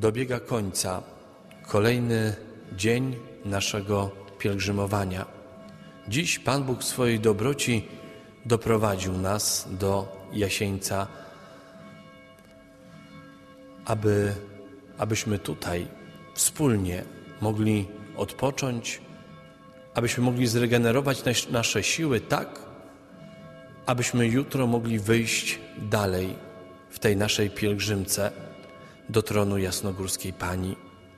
dobiega końca kolejny dzień naszego pielgrzymowania. Dziś Pan Bóg w swojej dobroci doprowadził nas do Jasieńca, abyśmy tutaj wspólnie mogli odpocząć, abyśmy mogli zregenerować nasze siły tak, abyśmy jutro mogli wyjść dalej w tej naszej pielgrzymce do tronu Jasnogórskiej Pani.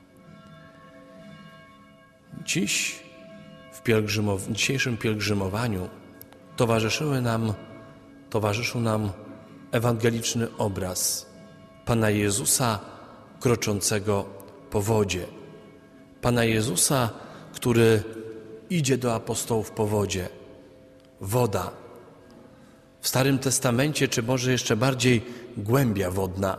Dziś w dzisiejszym pielgrzymowaniu towarzyszył nam ewangeliczny obraz Pana Jezusa kroczącego po wodzie. Pana Jezusa, który idzie do apostołów po wodzie. Woda. W Starym Testamencie, czy może jeszcze bardziej głębia wodna,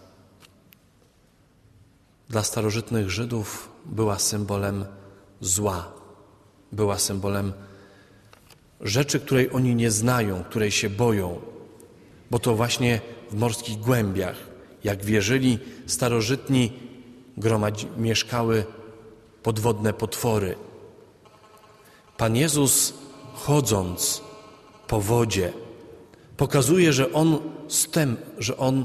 dla starożytnych Żydów była symbolem zła. Była symbolem rzeczy, której oni nie znają, której się boją, bo to właśnie w morskich głębiach, jak wierzyli starożytni, mieszkały podwodne potwory. Pan Jezus, chodząc po wodzie, pokazuje, że On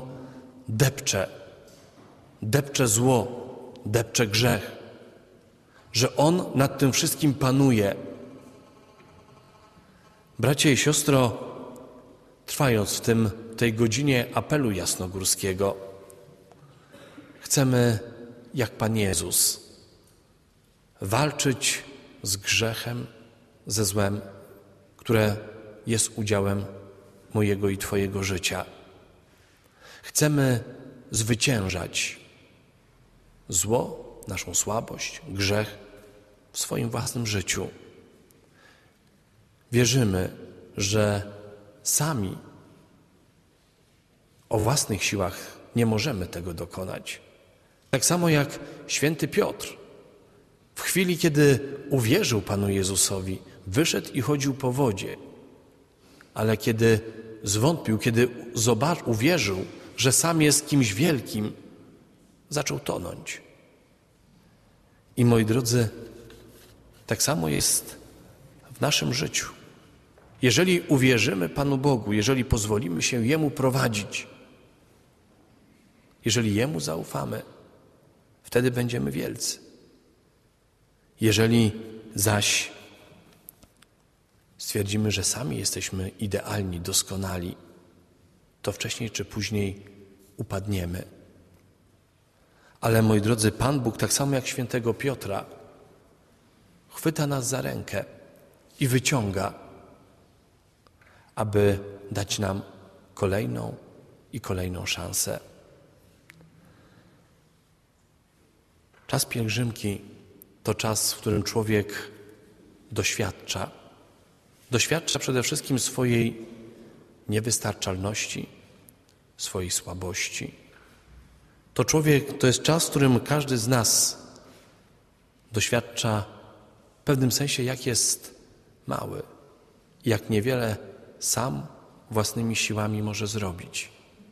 depcze zło, depcze grzech, że On nad tym wszystkim panuje. Bracia i siostro, trwając w tej godzinie apelu jasnogórskiego, chcemy, jak Pan Jezus, walczyć z grzechem, ze złem, które jest udziałem mojego i Twojego życia. Chcemy zwyciężać zło, naszą słabość, grzech w swoim własnym życiu. Wierzymy, że sami o własnych siłach nie możemy tego dokonać. Tak samo jak święty Piotr. W chwili, kiedy uwierzył Panu Jezusowi, wyszedł i chodził po wodzie. Ale kiedy zwątpił, kiedy uwierzył, że sam jest kimś wielkim, zaczął tonąć. I moi drodzy, tak samo jest w naszym życiu. Jeżeli uwierzymy Panu Bogu, jeżeli pozwolimy się Jemu prowadzić, jeżeli Jemu zaufamy, wtedy będziemy wielcy. Jeżeli zaś stwierdzimy, że sami jesteśmy idealni, doskonali, to wcześniej czy później upadniemy. Ale, moi drodzy, Pan Bóg, tak samo jak świętego Piotra, chwyta nas za rękę i wyciąga, aby dać nam kolejną i kolejną szansę. Czas pielgrzymki to czas, w którym człowiek doświadcza przede wszystkim swojej niewystarczalności, swojej słabości. To jest czas, w którym każdy z nas doświadcza w pewnym sensie, jak jest mały, jak niewiele sam własnymi siłami może zrobić.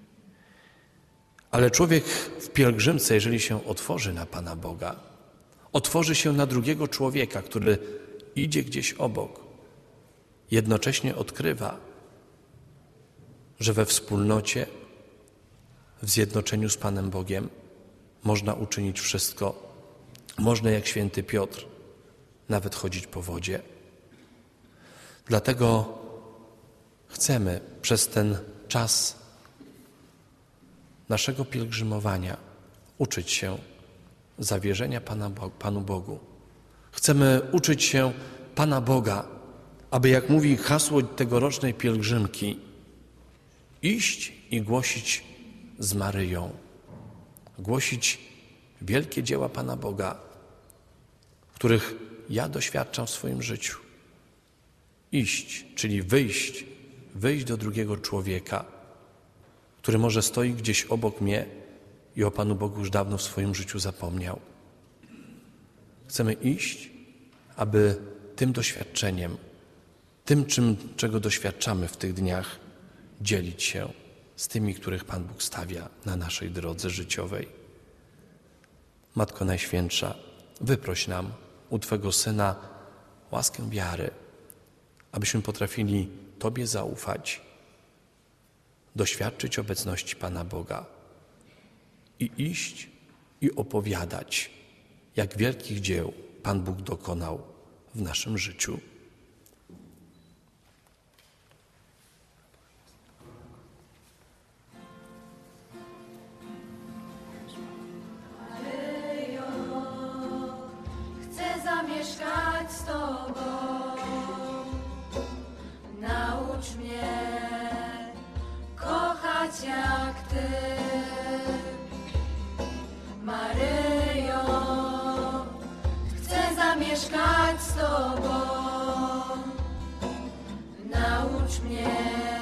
Ale człowiek w pielgrzymce, jeżeli się otworzy na Pana Boga, otworzy się na drugiego człowieka, który idzie gdzieś obok, jednocześnie odkrywa, że we wspólnocie, w zjednoczeniu z Panem Bogiem można uczynić wszystko. Można, jak święty Piotr, nawet chodzić po wodzie. Dlatego chcemy przez ten czas naszego pielgrzymowania uczyć się zawierzenia Panu Bogu. Chcemy uczyć się Pana Boga, aby, jak mówi hasło tegorocznej pielgrzymki, iść i głosić z Maryją. Głosić wielkie dzieła Pana Boga, których ja doświadczam w swoim życiu. Iść, czyli wyjść do drugiego człowieka, który może stoi gdzieś obok mnie i o Panu Bogu już dawno w swoim życiu zapomniał. Chcemy iść, aby tym doświadczeniem, tym, czego doświadczamy w tych dniach, dzielić się z tymi, których Pan Bóg stawia na naszej drodze życiowej. Matko Najświętsza, wyproś nam u Twego Syna łaskę wiary, abyśmy potrafili Tobie zaufać, doświadczyć obecności Pana Boga i iść i opowiadać, jak wielkich dzieł Pan Bóg dokonał w naszym życiu. Zamieszkać z Tobą, naucz mnie kochać jak Ty. Maryjo, chcę zamieszkać z Tobą, naucz mnie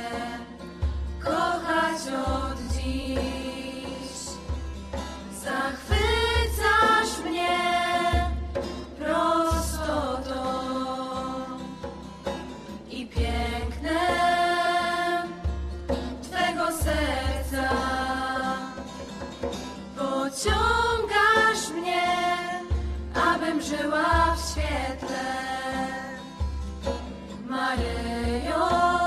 kochać od dziś. Zachwycasz mnie prostotą i pięknem Twego serca. Pociągasz mnie, abym żyła w świetle. Maryjo,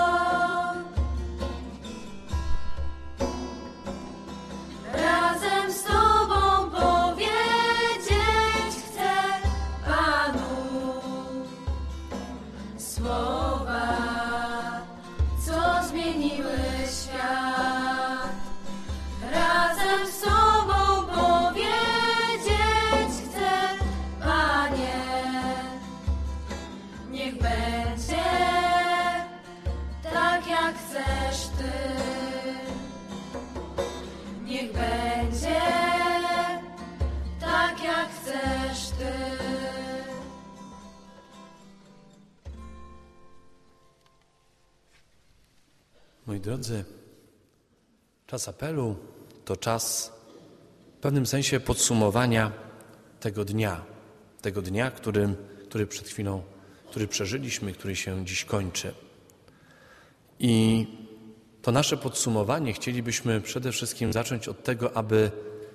razem z Tobą powiedzieć chcę Panu słowa, co zmieniły świat. Razem z Tobą powiedzieć chcę, Panie, niech będzie tak jak chcesz Ty. Niech będzie tak jak chcesz Ty. Moi drodzy, czas apelu to czas w pewnym sensie podsumowania tego dnia, który przed chwilą, który przeżyliśmy, który się dziś kończy. I to nasze podsumowanie chcielibyśmy przede wszystkim zacząć od tego, aby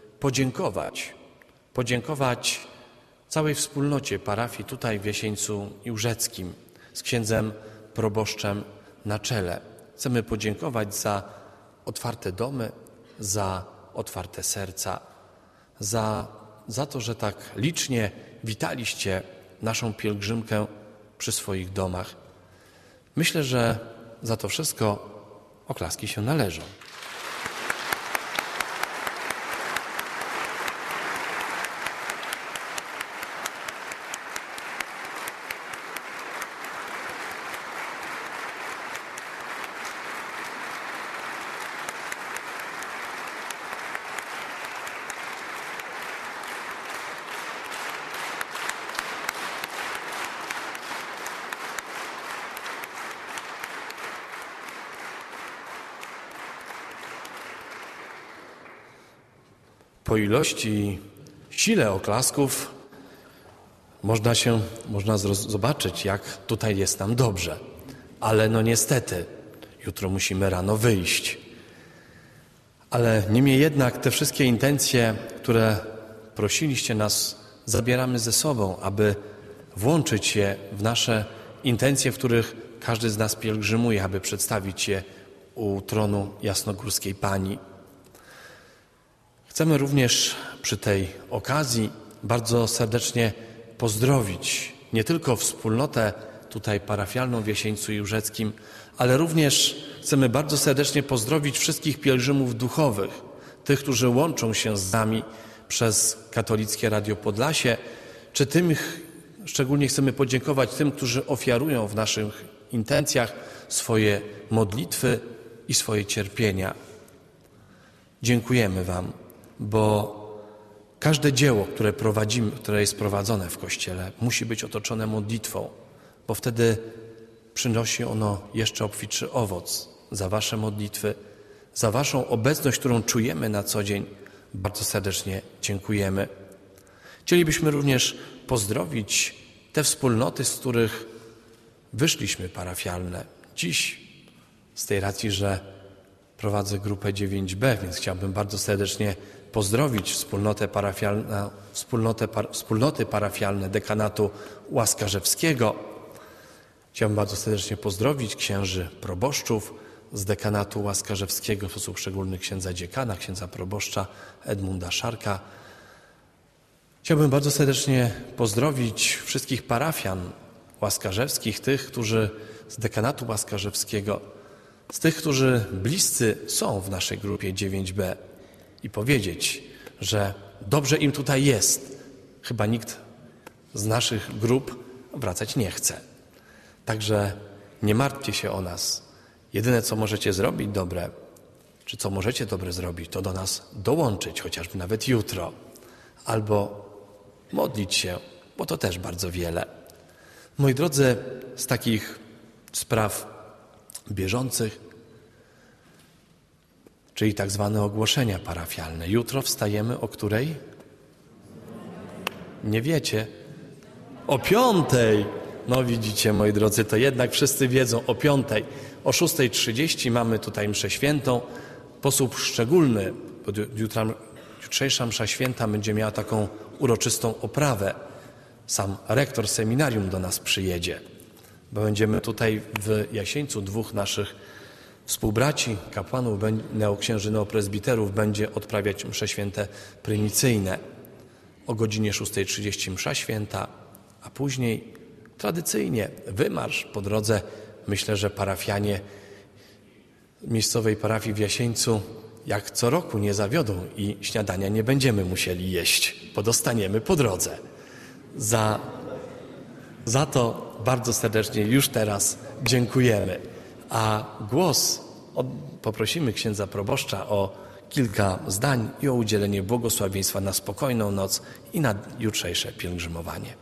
podziękować całej wspólnocie parafii tutaj w Jasieńcu Jórzeckim z księdzem proboszczem na czele. Chcemy podziękować za otwarte domy, za otwarte serca, za to, że tak licznie witaliście naszą pielgrzymkę przy swoich domach. Myślę, że za to wszystko oklaski się należą. Po ilości i sile oklasków można zobaczyć, jak tutaj jest nam dobrze. Ale no niestety, jutro musimy rano wyjść. Ale niemniej jednak te wszystkie intencje, które prosiliście nas, zabieramy ze sobą, aby włączyć je w nasze intencje, w których każdy z nas pielgrzymuje, aby przedstawić je u tronu Jasnogórskiej Pani. Chcemy również przy tej okazji bardzo serdecznie pozdrowić nie tylko wspólnotę tutaj parafialną w Jasieńcu Jórzeckim, ale również chcemy bardzo serdecznie pozdrowić wszystkich pielgrzymów duchowych, tych, którzy łączą się z nami przez Katolickie Radio Podlasie, czy tym, szczególnie chcemy podziękować tym, którzy ofiarują w naszych intencjach swoje modlitwy i swoje cierpienia. Dziękujemy Wam, bo każde dzieło, które prowadzimy, które jest prowadzone w Kościele, musi być otoczone modlitwą, bo wtedy przynosi ono jeszcze obfitszy owoc. Za Wasze modlitwy, za Waszą obecność, którą czujemy na co dzień, bardzo serdecznie dziękujemy. Chcielibyśmy również pozdrowić te wspólnoty, z których wyszliśmy parafialne. Dziś, z tej racji, że prowadzę grupę 9b, więc chciałbym bardzo serdecznie pozdrowić wspólnoty parafialne dekanatu Łaskarzewskiego. Chciałbym bardzo serdecznie pozdrowić księży proboszczów z dekanatu Łaskarzewskiego, w sposób szczególny księdza dziekana, księdza proboszcza Edmunda Szarka. Chciałbym bardzo serdecznie pozdrowić wszystkich parafian łaskarzewskich, tych, którzy z dekanatu łaskarzewskiego, z tych, którzy bliscy są w naszej grupie 9b i powiedzieć, że dobrze im tutaj jest. Chyba nikt z naszych grup wracać nie chce. Także nie martwcie się o nas. Jedyne, co możecie zrobić dobre, czy co możecie dobre zrobić, to do nas dołączyć, chociażby nawet jutro, albo modlić się, bo to też bardzo wiele. Moi drodzy, z takich spraw bieżących, czyli tak zwane ogłoszenia parafialne. Jutro wstajemy o której? Nie wiecie? O 5:00. No widzicie, moi drodzy, to jednak wszyscy wiedzą o 5:00. O 6:30 mamy tutaj mszę świętą. W sposób szczególny, bo jutrzejsza msza święta będzie miała taką uroczystą oprawę. Sam rektor seminarium do nas przyjedzie, bo będziemy tutaj w Jasieńcu dwóch naszych współbraci, kapłanów, neoksięży, neoprezbiterów będzie odprawiać msze święte prymicyjne. O godzinie 6:30 msza święta, a później tradycyjnie wymarsz po drodze. Myślę, że parafianie miejscowej parafii w Jasieńcu jak co roku nie zawiodą i śniadania nie będziemy musieli jeść, bo dostaniemy po drodze. Za to bardzo serdecznie już teraz dziękujemy. A głos poprosimy księdza proboszcza o kilka zdań i o udzielenie błogosławieństwa na spokojną noc i na jutrzejsze pielgrzymowanie.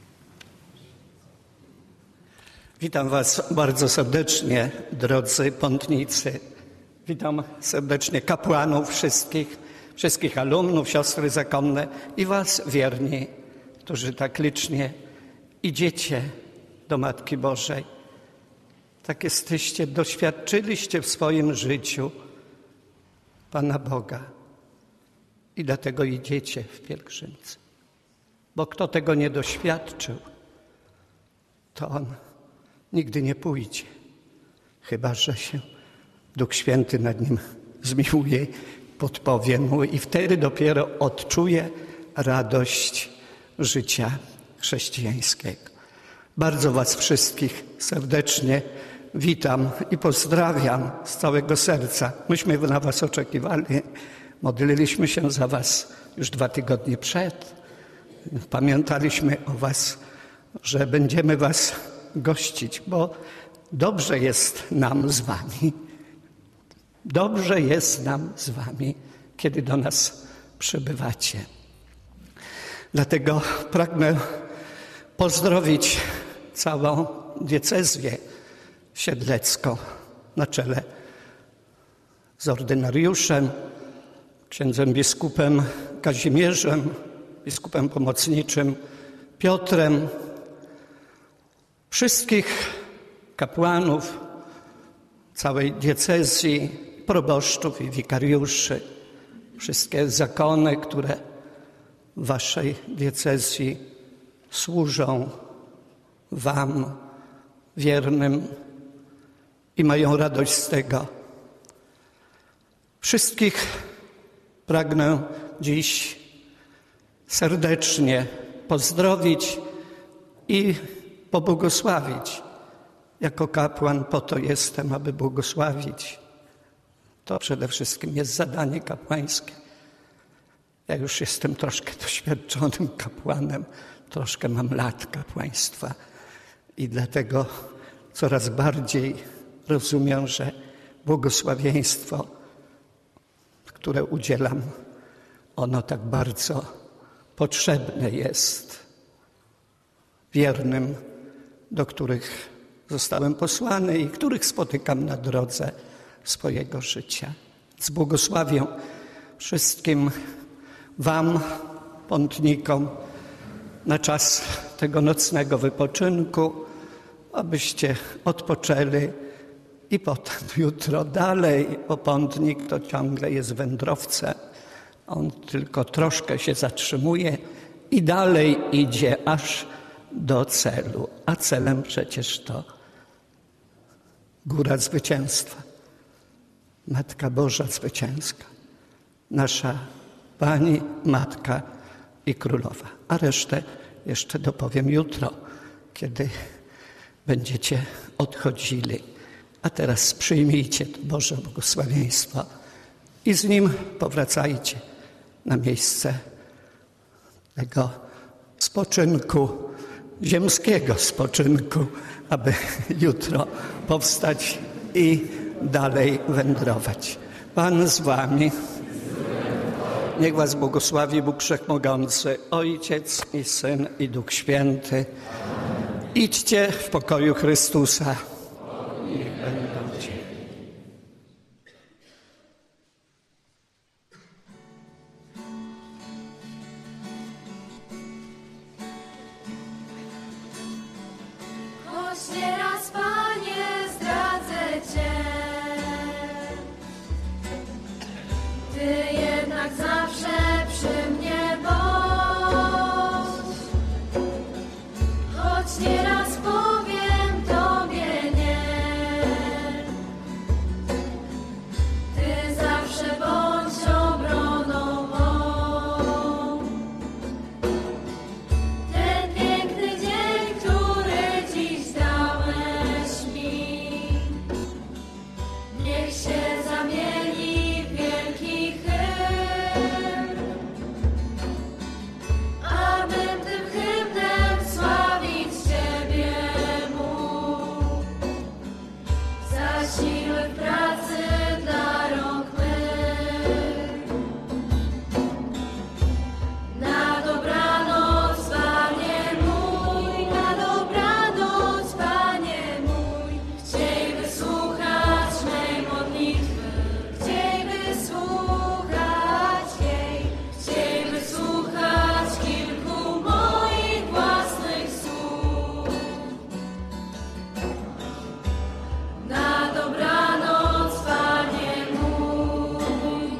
Witam Was bardzo serdecznie, drodzy pątnicy. Witam serdecznie kapłanów wszystkich alumnów, siostry zakonne i Was, wierni, którzy tak licznie idziecie do Matki Bożej. Tak jesteście, doświadczyliście w swoim życiu Pana Boga i dlatego idziecie w pielgrzymce. Bo kto tego nie doświadczył, to on nigdy nie pójdzie, chyba że się Duch Święty nad nim zmiłuje, podpowie mu i wtedy dopiero odczuje radość życia chrześcijańskiego. Bardzo Was wszystkich serdecznie witam i pozdrawiam z całego serca. Myśmy na Was oczekiwali, modliliśmy się za Was już 2 tygodnie przed. Pamiętaliśmy o Was, że będziemy Was gościć, bo dobrze jest nam z Wami. Dobrze jest nam z Wami, kiedy do nas przybywacie. Dlatego pragnę pozdrowić całą diecezję siedlecką na czele z ordynariuszem, księdzem biskupem Kazimierzem, biskupem pomocniczym Piotrem, wszystkich kapłanów całej diecezji, proboszczów i wikariuszy, wszystkie zakony, które w Waszej diecezji służą Wam, wiernym, i mają radość z tego. Wszystkich pragnę dziś serdecznie pozdrowić i pobłogosławić. Jako kapłan po to jestem, aby błogosławić. To przede wszystkim jest zadanie kapłańskie. Ja już jestem troszkę doświadczonym kapłanem, troszkę mam lat kapłaństwa i dlatego coraz bardziej rozumiem, że błogosławieństwo, które udzielam, ono tak bardzo potrzebne jest wiernym, do których zostałem posłany i których spotykam na drodze swojego życia. Błogosławię wszystkim Wam, pątnikom, na czas tego nocnego wypoczynku, abyście odpoczęli i potem jutro dalej, bo pątnik to ciągle jest wędrowcem, On tylko troszkę się zatrzymuje i dalej idzie aż do celu. A celem przecież to Góra Zwycięstwa. Matka Boża Zwycięska. Nasza Pani, Matka i Królowa. A resztę jeszcze dopowiem jutro, kiedy będziecie odchodzili. A teraz przyjmijcie to Boże błogosławieństwo i z nim powracajcie na miejsce tego spoczynku, ziemskiego spoczynku, aby jutro powstać i dalej wędrować. Pan z wami. Niech was błogosławi Bóg Wszechmogący, Ojciec i Syn i Duch Święty. Idźcie w pokoju Chrystusa. Niech będą ci. Choć nieraz, Panie, zdradzę Cię, Ty jednak zawsze przy mnie bądź. Choć nieraz powiem Tobie nie, Ty zawsze bądź obroną mą. Ten piękny dzień, który dziś dałeś mi, niech się zamieni w wielki hymn, abym tym hymnem sławić Ciebie mógł. Za siłę w pracy dla rąk mych. Na dobranoc, Panie mój, na dobranoc, Panie mój. Chciej wysłuchać mej modlitwy, chciej wysłuchać jej, chciej wysłuchać kilku moich własnych słów. Na dobranoc, Panie mój.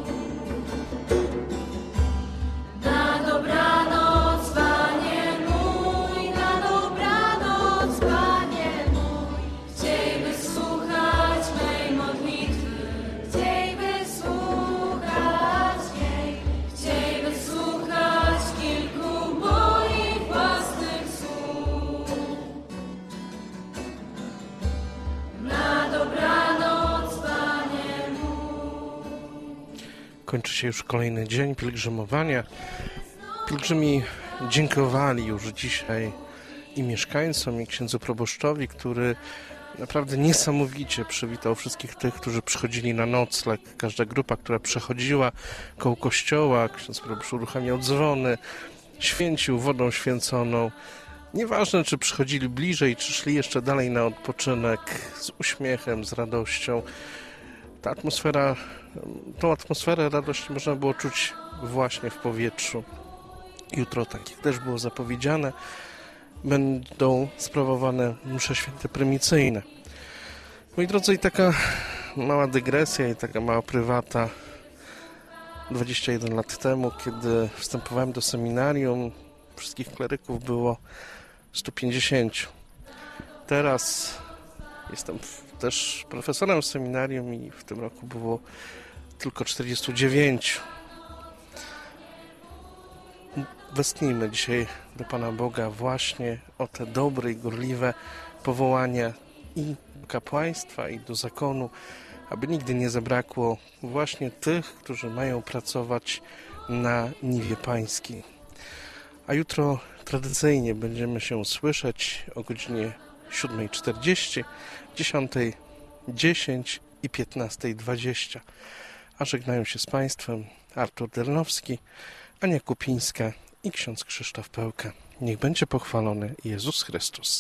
Na dobranoc, Panie mój, na dobranoc, Panie mój. Chciej wysłuchać mej modlitwy, chciej wysłuchać jej, chciej wysłuchać kilku moich własnych słów. Na dobranoc, Panie mój. Kończy się już kolejny dzień pielgrzymowania. Pielgrzymi dziękowali już dzisiaj i mieszkańcom, i księdzu proboszczowi, który naprawdę niesamowicie przywitał wszystkich tych, którzy przychodzili na nocleg. Każda grupa, która przechodziła koło kościoła, ksiądz proboszcz uruchamiał dzwony, święcił wodą święconą. Nieważne, czy przychodzili bliżej, czy szli jeszcze dalej na odpoczynek, z uśmiechem, z radością. Tą atmosferę radości można było czuć właśnie w powietrzu. Jutro, tak jak też było zapowiedziane, będą sprawowane msze święte prymicyjne. Moi drodzy, i taka mała dygresja i taka mała prywata. 21 lat temu, kiedy wstępowałem do seminarium, wszystkich kleryków było 150. Teraz jestem też profesorem w seminarium i w tym roku było tylko 49. Westchnijmy dzisiaj do Pana Boga właśnie o te dobre i gorliwe powołania i do kapłaństwa, i do zakonu, aby nigdy nie zabrakło właśnie tych, którzy mają pracować na niwie pańskiej. A jutro tradycyjnie będziemy się słyszeć o godzinie 7:40, 10:10 i 15:20. A żegnają się z Państwem Artur Dernowski, Ania Kupińska i ksiądz Krzysztof Pełka. Niech będzie pochwalony Jezus Chrystus.